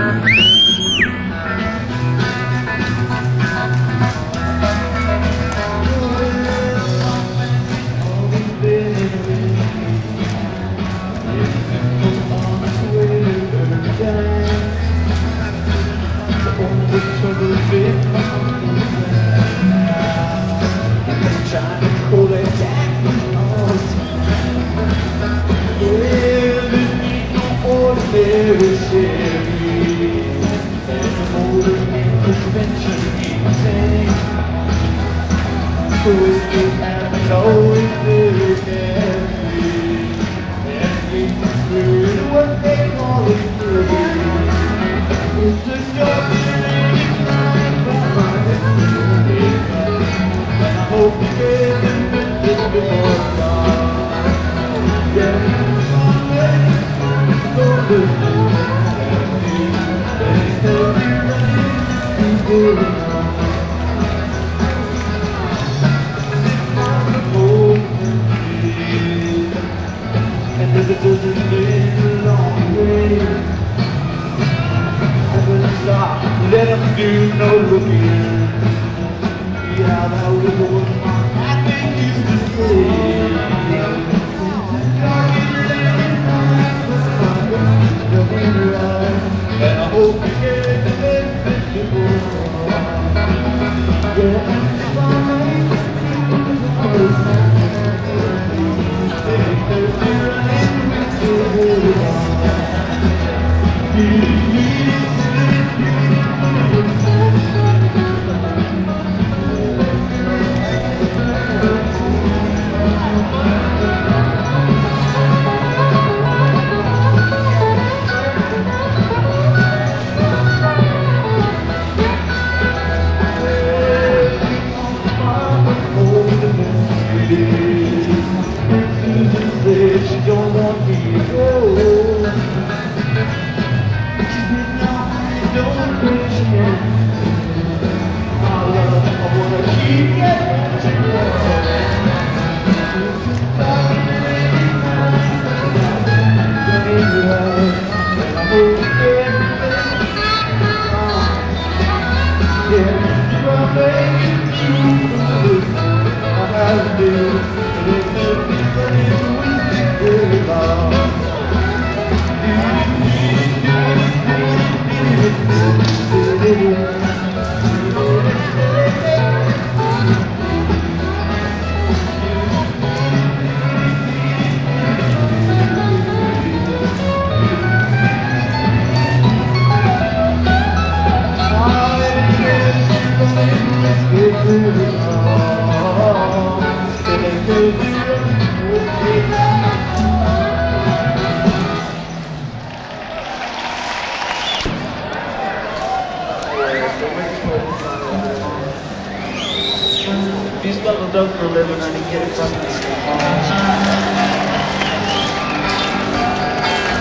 Let them do no looking. Yeah, that was what my acting used to say. And I hope you get the best before. Yeah, if I she don't want me to go. She did not, don't appreciate our love. I wanna keep getting and I hope if I make it through this, I have to do If you smell the dope for a living, I didn't get it from you.